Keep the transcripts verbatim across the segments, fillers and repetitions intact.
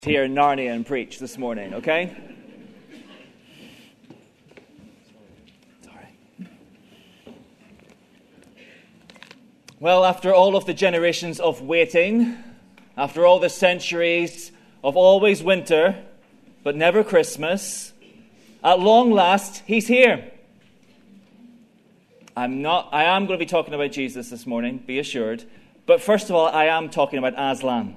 Here in Narnia and preach this morning, okay? Sorry. Well, after all of the generations of waiting, after all the centuries of always winter, but never Christmas, at long last, he's here. I'm not, I am going to be talking about Jesus this morning, be assured. But first of all, I am talking about Aslan.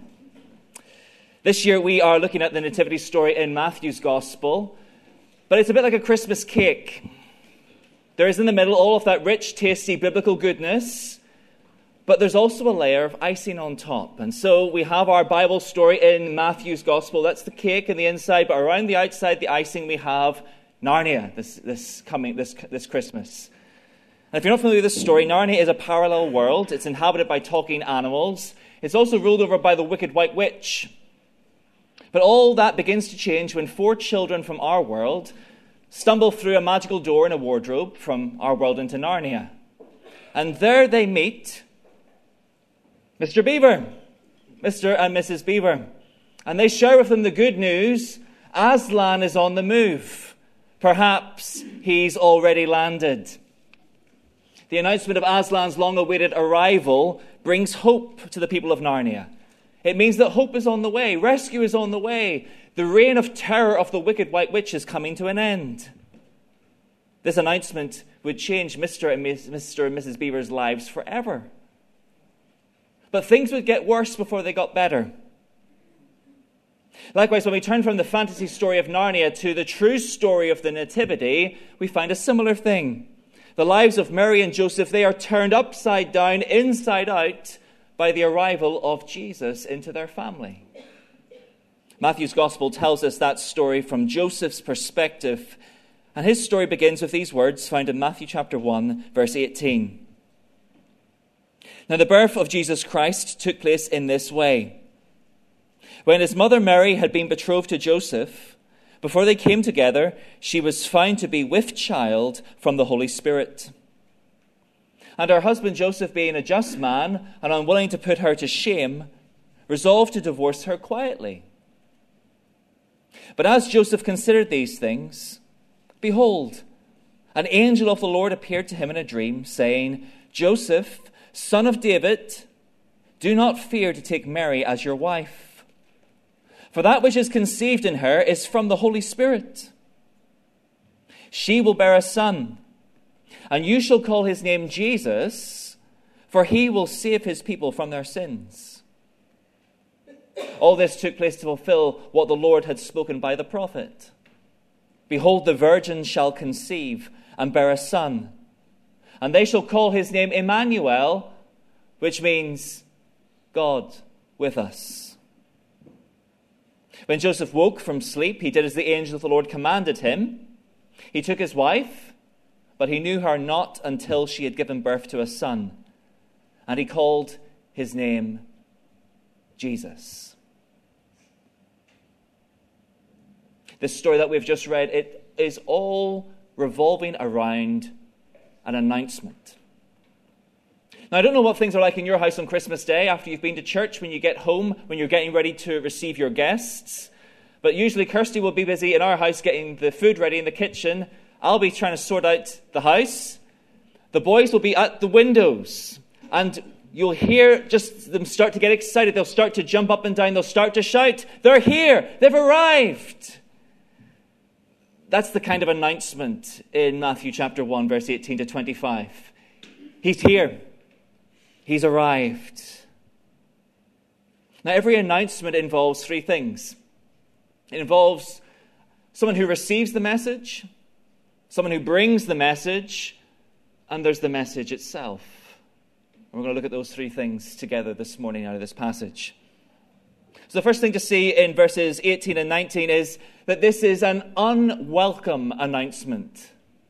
This year we are looking at the nativity story in Matthew's Gospel, but it's a bit like a Christmas cake. There is in the middle all of that rich, tasty, biblical goodness, but there's also a layer of icing on top. And so we have our Bible story in Matthew's Gospel. That's the cake in the inside, but around the outside, the icing, we have Narnia this, this coming this, this Christmas. And if you're not familiar with this story, Narnia is a parallel world. It's inhabited by talking animals. It's also ruled over by the wicked White Witch. But all that begins to change when four children from our world stumble through a magical door in a wardrobe from our world into Narnia. And there they meet Mister Beaver, Mister and Missus Beaver. And they share with them the good news: Aslan is on the move. Perhaps he's already landed. The announcement of Aslan's long-awaited arrival brings hope to the people of Narnia. It means that hope is on the way. Rescue is on the way. The reign of terror of the wicked White Witch is coming to an end. This announcement would change Mister and Mister and Missus Beaver's lives forever. But things would get worse before they got better. Likewise, when we turn from the fantasy story of Narnia to the true story of the Nativity, we find a similar thing. The lives of Mary and Joseph, they are turned upside down, inside out, by the arrival of Jesus into their family. Matthew's Gospel tells us that story from Joseph's perspective, and his story begins with these words found in Matthew chapter one, verse eighteen. Now the birth of Jesus Christ took place in this way. When his mother Mary had been betrothed to Joseph, before they came together, she was found to be with child from the Holy Spirit. And her husband Joseph, being a just man and unwilling to put her to shame, resolved to divorce her quietly. But as Joseph considered these things, behold, an angel of the Lord appeared to him in a dream, saying, Joseph, son of David, do not fear to take Mary as your wife, for that which is conceived in her is from the Holy Spirit. She will bear a son, and you shall call his name Jesus, for he will save his people from their sins. All this took place to fulfill what the Lord had spoken by the prophet. Behold, the virgin shall conceive and bear a son, and they shall call his name Emmanuel, which means God with us. When Joseph woke from sleep, he did as the angel of the Lord commanded him. He took his wife, but he knew her not until she had given birth to a son, and he called his name Jesus. This story that we've just read, it is all revolving around an announcement. Now, I don't know what things are like in your house on Christmas Day after you've been to church, when you get home, when you're getting ready to receive your guests. But usually Kirsty will be busy in our house getting the food ready in the kitchen. I'll be trying to sort out the house. The boys will be at the windows. And you'll hear just them start to get excited. They'll start to jump up and down. They'll start to shout, they're here. They've arrived. That's the kind of announcement in Matthew chapter one, verse eighteen to twenty-five. He's here. He's arrived. Now, every announcement involves three things. It involves someone who receives the message, someone who brings the message, and there's the message itself. And we're going to look at those three things together this morning out of this passage. So the first thing to see in verses eighteen and nineteen is that this is an unwelcome announcement.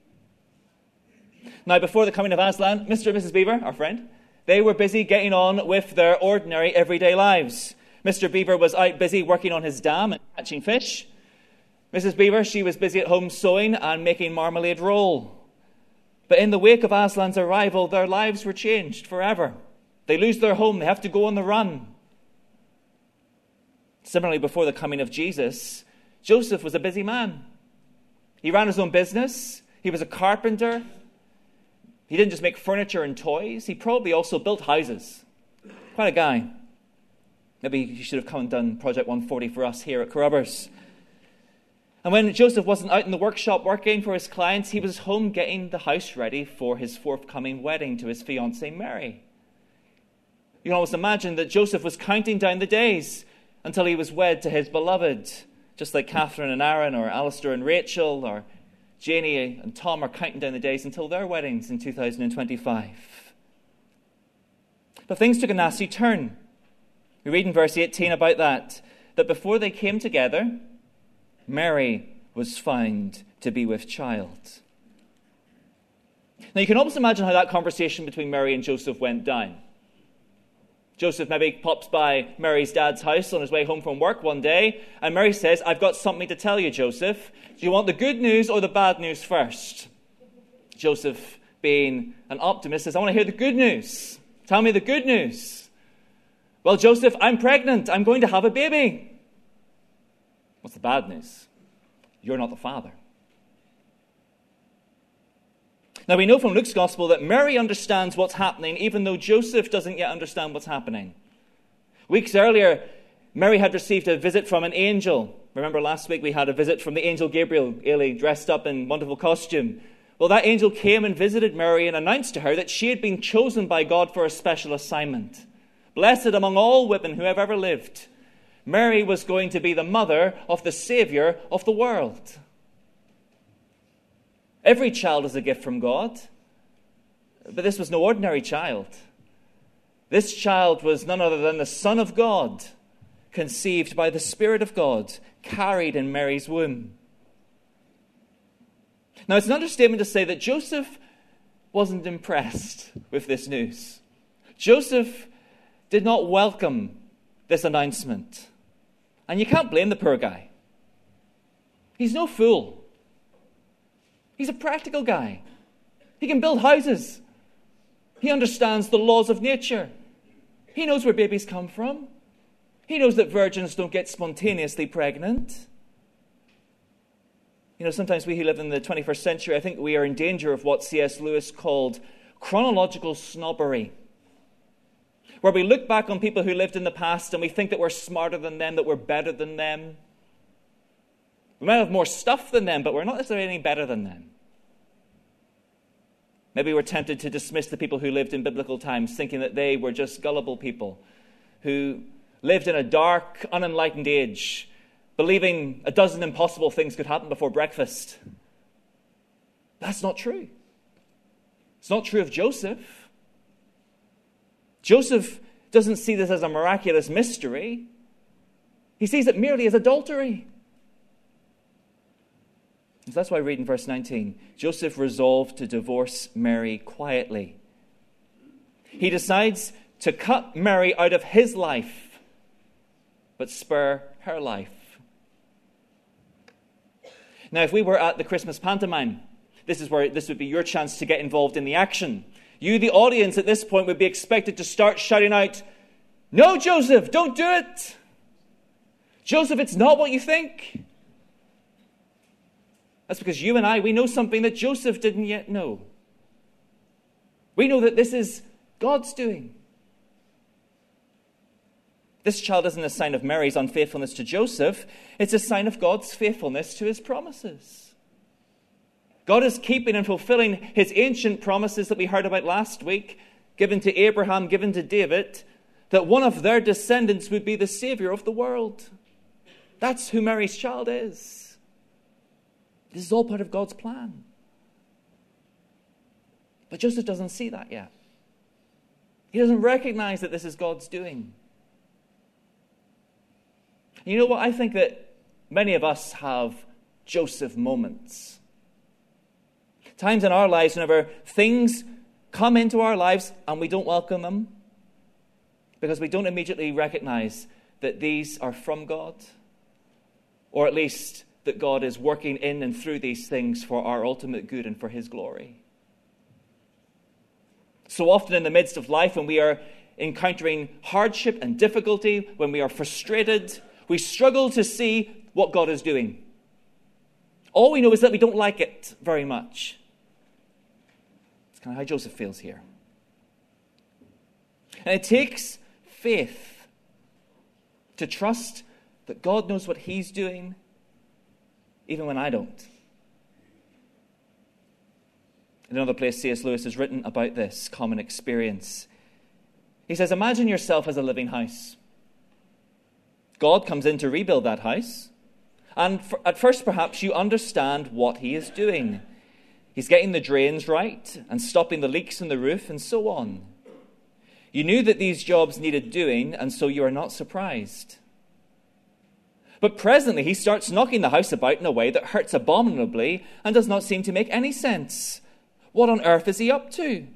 Now, before the coming of Aslan, Mister and Missus Beaver, our friend, they were busy getting on with their ordinary everyday lives. Mister Beaver was out busy working on his dam and catching fish. Missus Beaver, she was busy at home sewing and making marmalade roll. But in the wake of Aslan's arrival, their lives were changed forever. They lose their home. They have to go on the run. Similarly, before the coming of Jesus, Joseph was a busy man. He ran his own business. He was a carpenter. He didn't just make furniture and toys. He probably also built houses. Quite a guy. Maybe he should have come and done Project one forty for us here at Carrubbers. And when Joseph wasn't out in the workshop working for his clients, he was home getting the house ready for his forthcoming wedding to his fiancée Mary. You can almost imagine that Joseph was counting down the days until he was wed to his beloved, just like Catherine and Aaron, or Alistair and Rachel, or Janie and Tom are counting down the days until their weddings in two thousand twenty-five. But things took a nasty turn. We read in verse eighteen about that, that before they came together, Mary was found to be with child. Now you can almost imagine how that conversation between Mary and Joseph went down. Joseph maybe pops by Mary's dad's house on his way home from work one day, and Mary says, "I've got something to tell you, Joseph. Do you want the good news or the bad news first?" Joseph, being an optimist, says, "I want to hear the good news. Tell me the good news." "Well, Joseph, I'm pregnant. I'm going to have a baby." "What's the bad news?" "You're not the father." Now, we know from Luke's gospel that Mary understands what's happening, even though Joseph doesn't yet understand what's happening. Weeks earlier, Mary had received a visit from an angel. Remember last week we had a visit from the angel Gabriel, Eli, dressed up in wonderful costume. Well, that angel came and visited Mary and announced to her that she had been chosen by God for a special assignment. Blessed among all women who have ever lived, Mary was going to be the mother of the Savior of the world. Every child is a gift from God, but this was no ordinary child. This child was none other than the Son of God, conceived by the Spirit of God, carried in Mary's womb. Now, it's an understatement to say that Joseph wasn't impressed with this news. Joseph did not welcome this announcement. And you can't blame the poor guy. He's no fool. He's a practical guy. He can build houses. He understands the laws of nature. He knows where babies come from. He knows that virgins don't get spontaneously pregnant. You know, sometimes we who live in the twenty-first century, I think we are in danger of what C S Lewis called chronological snobbery, where we look back on people who lived in the past and we think that we're smarter than them, that we're better than them. We might have more stuff than them, but we're not necessarily any better than them. Maybe we're tempted to dismiss the people who lived in biblical times, thinking that they were just gullible people who lived in a dark, unenlightened age, believing a dozen impossible things could happen before breakfast. That's not true. It's not true of Joseph. Joseph doesn't see this as a miraculous mystery. He sees it merely as adultery. So that's why I read in verse nineteen, Joseph resolved to divorce Mary quietly. He decides to cut Mary out of his life, but spare her life. Now, if we were at the Christmas pantomime, this is where this would be your chance to get involved in the action. You, the audience, at this point would be expected to start shouting out, "No, Joseph, don't do it! Joseph, it's not what you think." That's because you and I, we know something that Joseph didn't yet know. We know that this is God's doing. This child isn't a sign of Mary's unfaithfulness to Joseph. It's a sign of God's faithfulness to his promises. God is keeping and fulfilling his ancient promises that we heard about last week, given to Abraham, given to David, that one of their descendants would be the Savior of the world. That's who Mary's child is. This is all part of God's plan. But Joseph doesn't see that yet. He doesn't recognize that this is God's doing. You know what? I think that many of us have Joseph moments. Times in our lives whenever things come into our lives and we don't welcome them because we don't immediately recognize that these are from God, or at least that God is working in and through these things for our ultimate good and for his glory. So often in the midst of life, when we are encountering hardship and difficulty, when we are frustrated, We struggle to see what God is doing. All we know is that we don't like it very much. It's kind of how Joseph feels here. And it takes faith to trust that God knows what he's doing, even when I don't. In another place, C S Lewis has written about this common experience. He says, imagine yourself as a living house. God comes in to rebuild that house. And for, at first, perhaps, you understand what he is doing. He's getting the drains right and stopping the leaks in the roof and so on. You knew that these jobs needed doing, and so you are not surprised. But presently, he starts knocking the house about in a way that hurts abominably and does not seem to make any sense. What on earth is he up to?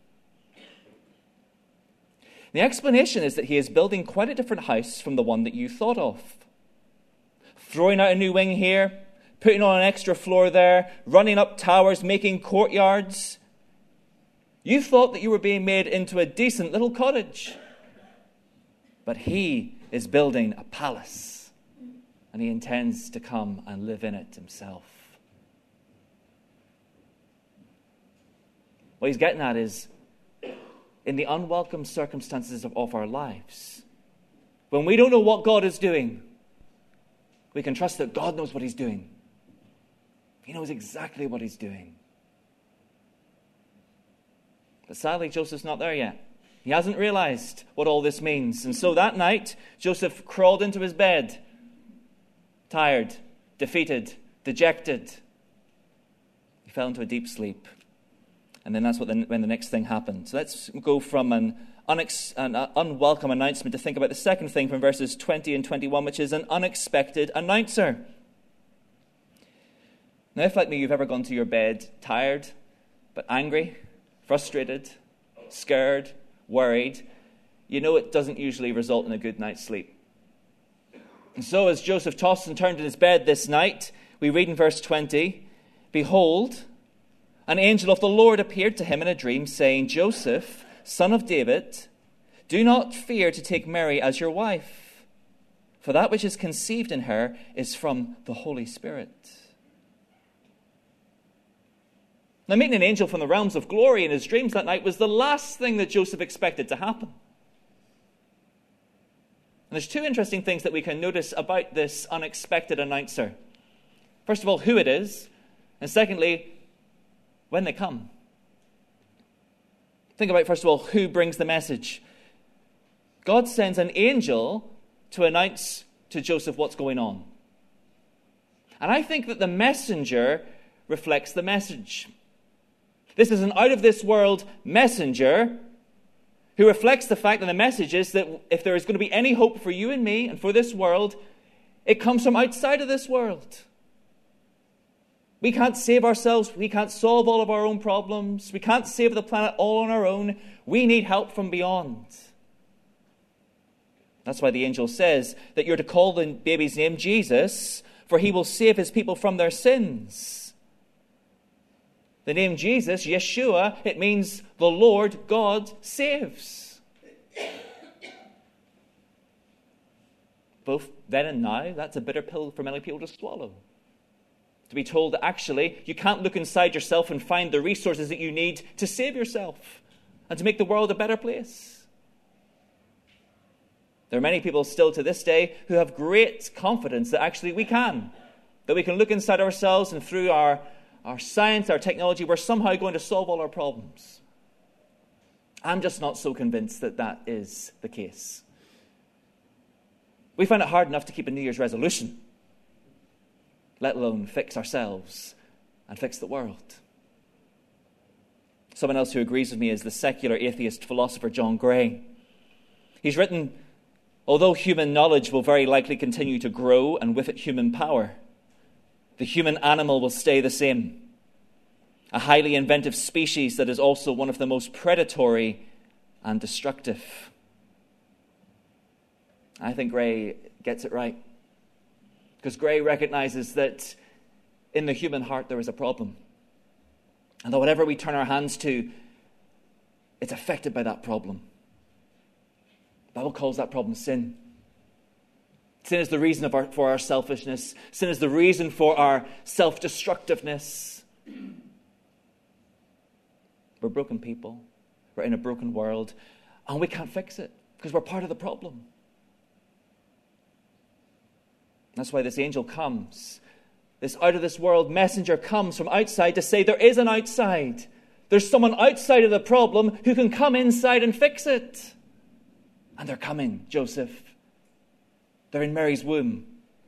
The explanation is that he is building quite a different house from the one that you thought of. Throwing out a new wing here, putting on an extra floor there, running up towers, making courtyards. You thought that you were being made into a decent little cottage. But he is building a palace, and he intends to come and live in it himself. What he's getting at is, in the unwelcome circumstances of, of our lives, when we don't know what God is doing, we can trust that God knows what he's doing. He knows exactly what he's doing. But sadly, Joseph's not there yet. He hasn't realized what all this means. And so that night, Joseph crawled into his bed, tired, defeated, dejected. He fell into a deep sleep. And then that's what the, when the next thing happened. So let's go from an, unex, an unwelcome announcement to think about the second thing from verses twenty and twenty-one, which is an unexpected announcer. Now, if like me, you've ever gone to your bed tired, but angry, frustrated, scared, worried, you know it doesn't usually result in a good night's sleep. And so as Joseph tossed and turned in his bed this night, we read in verse twenty, "Behold, an angel of the Lord appeared to him in a dream, saying, Joseph, son of David, do not fear to take Mary as your wife, for that which is conceived in her is from the Holy Spirit." Now, meeting an angel from the realms of glory in his dreams that night was the last thing that Joseph expected to happen. And there's two interesting things that we can notice about this unexpected announcer. First of all, who it is, and secondly, when they come. Think about, first of all, who brings the message. God sends an angel to announce to Joseph what's going on. And I think that the messenger reflects the message. This is an out-of-this-world messenger who reflects the fact that the message is that if there is going to be any hope for you and me and for this world, it comes from outside of this world. We can't save ourselves. We can't solve all of our own problems. We can't save the planet all on our own. We need help from beyond. That's why the angel says that you're to call the baby's name Jesus, for he will save his people from their sins. The name Jesus, Yeshua, it means the Lord God saves. Both then and now, that's a bitter pill for many people to swallow. To be told that actually you can't look inside yourself and find the resources that you need to save yourself and to make the world a better place. There are many people still to this day who have great confidence that actually we can, that we can look inside ourselves and through our, our science, our technology, we're somehow going to solve all our problems. I'm just not so convinced that that is the case. We find it hard enough to keep a New Year's resolution, let alone fix ourselves and fix the world. Someone else who agrees with me is the secular atheist philosopher John Gray. He's written, although human knowledge will very likely continue to grow and with it human power, the human animal will stay the same. A highly inventive species that is also one of the most predatory and destructive. I think Gray gets it right. Because Gray recognizes that in the human heart there is a problem. And that whatever we turn our hands to, it's affected by that problem. The Bible calls that problem sin. Sin is the reason of our, for our selfishness. Sin is the reason for our self-destructiveness. We're broken people. We're in a broken world. And we can't fix it because we're part of the problem. That's why this angel comes. This out-of-this-world messenger comes from outside to say there is an outside. There's someone outside of the problem who can come inside and fix it. And they're coming, Joseph. They're in Mary's womb.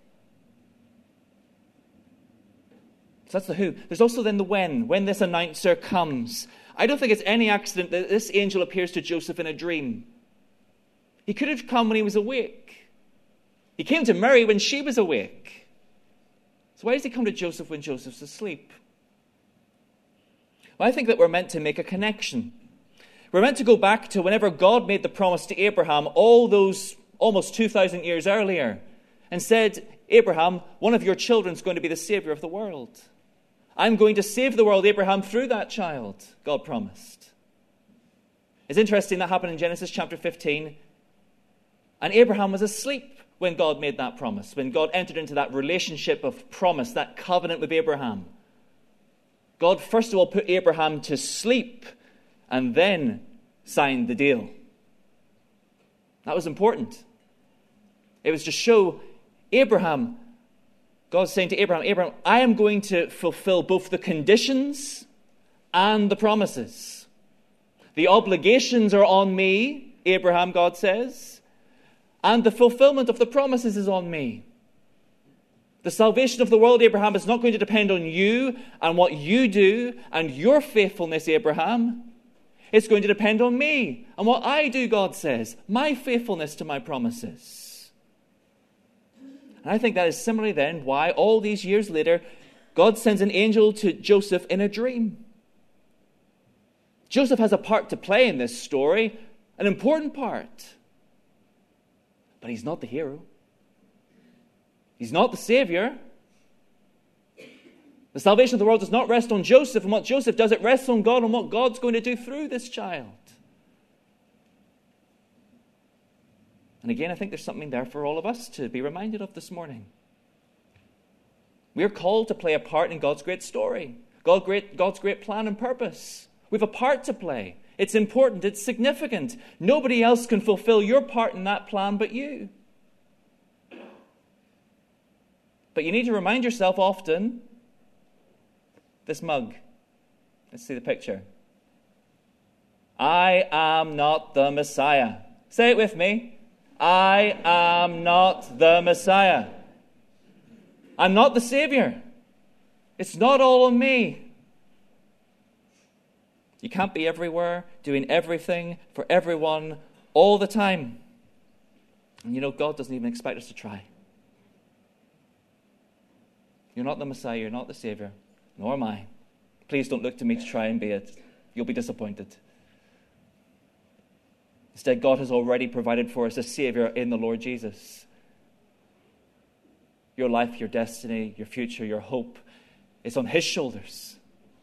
So that's the who. There's also then the when. When this announcer comes. I don't think it's any accident that this angel appears to Joseph in a dream. He could have come when he was awake. He came to Mary when she was awake. So why does he come to Joseph when Joseph's asleep? Well, I think that we're meant to make a connection. We're meant to go back to whenever God made the promise to Abraham all those almost two thousand years earlier and said, Abraham, one of your children is going to be the Savior of the world. I'm going to save the world, Abraham, through that child, God promised. It's interesting that happened in Genesis chapter fifteen. And Abraham was asleep when God made that promise, when God entered into that relationship of promise, that covenant with Abraham. God first of all put Abraham to sleep and then signed the deal. That was important. It was to show Abraham, God's saying to Abraham, Abraham, I am going to fulfill both the conditions and the promises. The obligations are on me, Abraham, God says, and the fulfillment of the promises is on me. The salvation of the world, Abraham, is not going to depend on you and what you do and your faithfulness, Abraham. It's going to depend on me and what I do, God says, my faithfulness to my promises. And I think that is similarly then why all these years later, God sends an angel to Joseph in a dream. Joseph has a part to play in this story, an important part. But he's not the hero. He's not the Savior. The salvation of the world does not rest on Joseph and what Joseph does. It rests on God and what God's going to do through this child. And again, I think there's something there for all of us to be reminded of this morning. We're called to play a part in God's great story, God great, God's great plan and purpose. We have a part to play. It's important. It's significant. Nobody else can fulfill your part in that plan but you. But you need to remind yourself often, this mug. Let's see the picture. I am not the Messiah. Say it with me. I am not the Messiah. I'm not the Savior. It's not all on me. You can't be everywhere, doing everything for everyone all the time. And you know, God doesn't even expect us to try. You're not the Messiah, you're not the Savior, nor am I. Please don't look to me to try and be it. You'll be disappointed. Instead, God has already provided for us a Savior in the Lord Jesus. Your life, your destiny, your future, your hope is on His shoulders.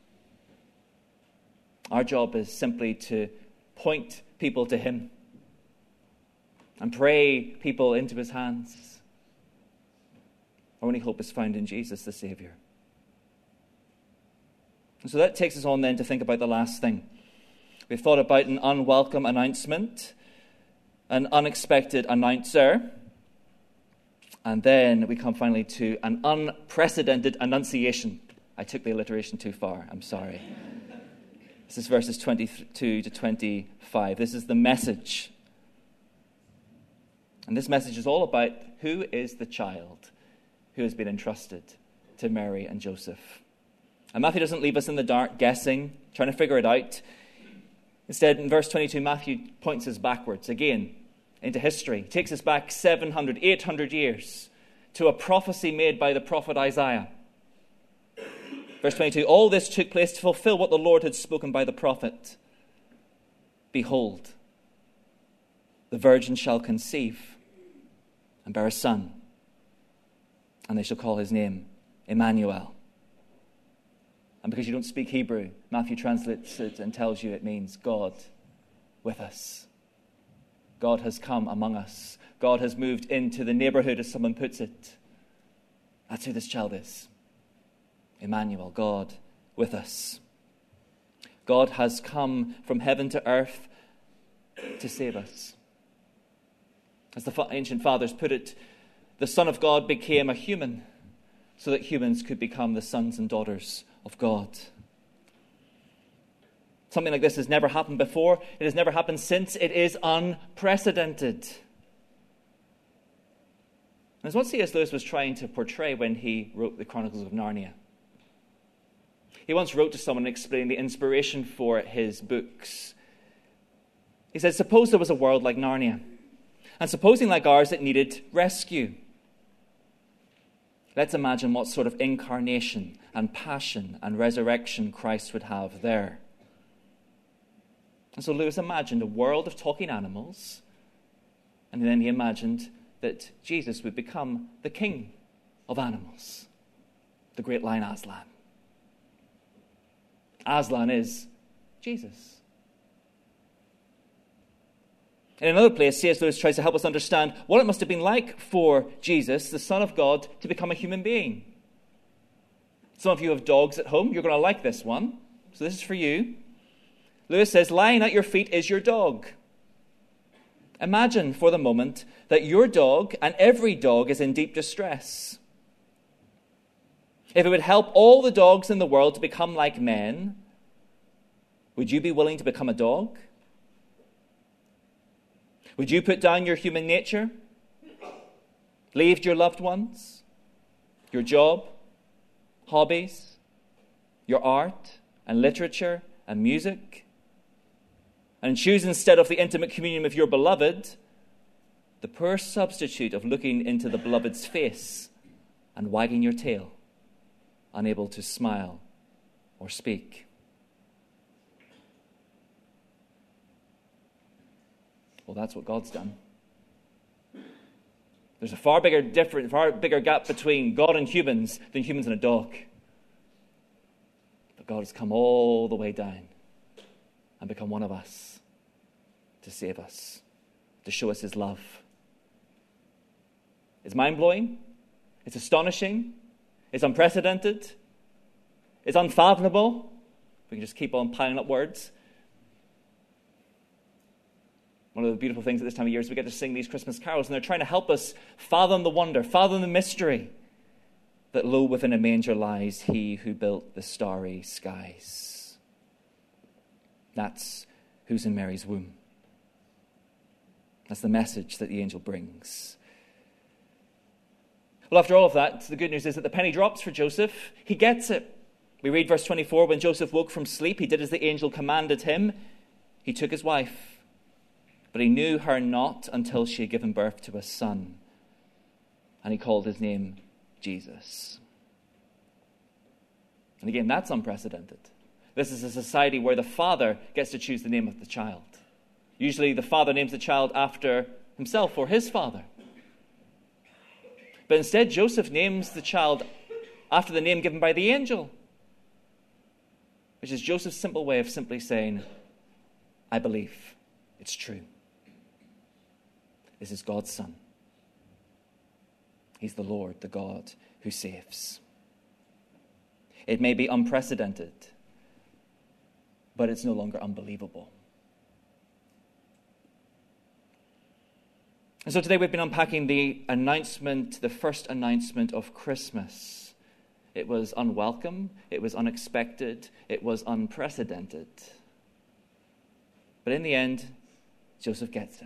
Our job is simply to point people to Him and pray people into His hands. Our only hope is found in Jesus, the Savior. And so that takes us on then to think about the last thing. We've thought about an unwelcome announcement, an unexpected announcer, and then we come finally to an unprecedented annunciation. I took the alliteration too far. I'm sorry. This is verses twenty-two to twenty-five. This is the message. And this message is all about who is the child who has been entrusted to Mary and Joseph. And Matthew doesn't leave us in the dark guessing, trying to figure it out. Instead, in verse twenty-two, Matthew points us backwards again into history. He takes us back seven hundred, eight hundred years to a prophecy made by the prophet Isaiah. Verse twenty-two, all this took place to fulfill what the Lord had spoken by the prophet. Behold, the virgin shall conceive and bear a son, and they shall call his name Emmanuel. And because you don't speak Hebrew, Matthew translates it and tells you it means God with us. God has come among us. God has moved into the neighborhood, as someone puts it. That's who this child is. Emmanuel, God with us. God has come from heaven to earth to save us. As the ancient fathers put it, the Son of God became a human so that humans could become the sons and daughters of God. Something like this has never happened before. It has never happened since. It is unprecedented. And it's what C S Lewis was trying to portray when he wrote the Chronicles of Narnia. He once wrote to someone explaining the inspiration for his books. He said, suppose there was a world like Narnia, and supposing like ours it needed rescue. Let's imagine what sort of incarnation and passion and resurrection Christ would have there. And so Lewis imagined a world of talking animals, and then he imagined that Jesus would become the king of animals, the great lion Aslan. Aslan is Jesus. In another place, C S Lewis tries to help us understand what it must have been like for Jesus, the Son of God, to become a human being. Some of you have dogs at home. You're going to like this one. So this is for you. Lewis says, lying at your feet is your dog. Imagine for the moment that your dog and every dog is in deep distress. If it would help all the dogs in the world to become like men, would you be willing to become a dog? Would you put down your human nature? Leave your loved ones, your job, hobbies, your art and literature and music, and choose instead of the intimate communion with your beloved, the poor substitute of looking into the beloved's face and wagging your tail, unable to smile or speak? Well, that's what God's done. There's a far bigger difference, far bigger gap between God and humans than humans and a dog. But God has come all the way down and become one of us to save us, to show us his love. It's mind-blowing. It's astonishing. It's unprecedented. It's unfathomable. We can just keep on piling up words. One of the beautiful things at this time of year is we get to sing these Christmas carols, and they're trying to help us fathom the wonder, fathom the mystery, that lo, within a manger lies he who built the starry skies. That's who's in Mary's womb. That's the message that the angel brings. Well, after all of that, the good news is that the penny drops for Joseph. He gets it. We read verse twenty-four, when Joseph woke from sleep, he did as the angel commanded him. He took his wife, but he knew her not until she had given birth to a son, and he called his name Jesus. And again, that's unprecedented. This is a society where the father gets to choose the name of the child. Usually the father names the child after himself or his father. But instead, Joseph names the child after the name given by the angel, which is Joseph's simple way of simply saying, I believe. It's true. This is God's son. He's the Lord, the God who saves. It may be unprecedented, but it's no longer unbelievable. And so today we've been unpacking the announcement, the first announcement of Christmas. It was unwelcome, it was unexpected, it was unprecedented. But in the end, Joseph gets it.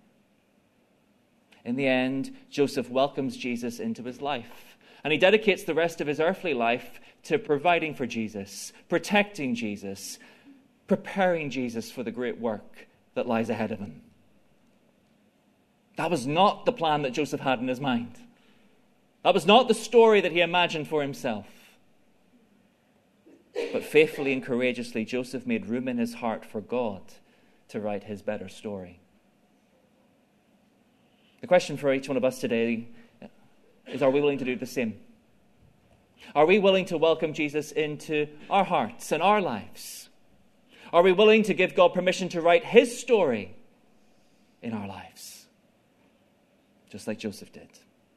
In the end, Joseph welcomes Jesus into his life. And he dedicates the rest of his earthly life to providing for Jesus, protecting Jesus, preparing Jesus for the great work that lies ahead of him. That was not the plan that Joseph had in his mind. That was not the story that he imagined for himself. But faithfully and courageously, Joseph made room in his heart for God to write his better story. The question for each one of us today is, are we willing to do the same? Are we willing to welcome Jesus into our hearts and our lives? Are we willing to give God permission to write his story in our lives, just like Joseph did.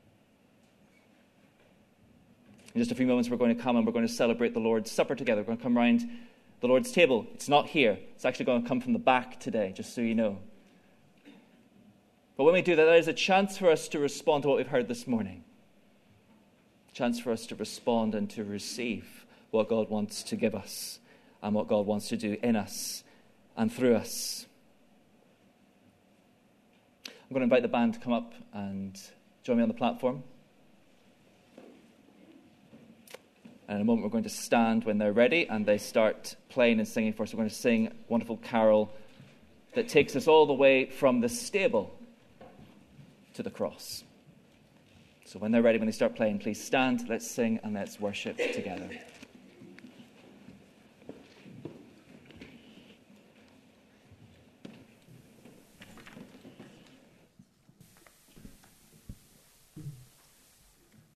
In just a few moments, we're going to come and we're going to celebrate the Lord's Supper together. We're going to come around the Lord's table. It's not here. It's actually going to come from the back today, just so you know. But when we do that, there is a chance for us to respond to what we've heard this morning. A chance for us to respond and to receive what God wants to give us and what God wants to do in us and through us. I'm going to invite the band to come up and join me on the platform. And in a moment, we're going to stand when they're ready and they start playing and singing for us. We're going to sing a wonderful carol that takes us all the way from the stable to the cross. So when they're ready, when they start playing, please stand, let's sing, and let's worship together.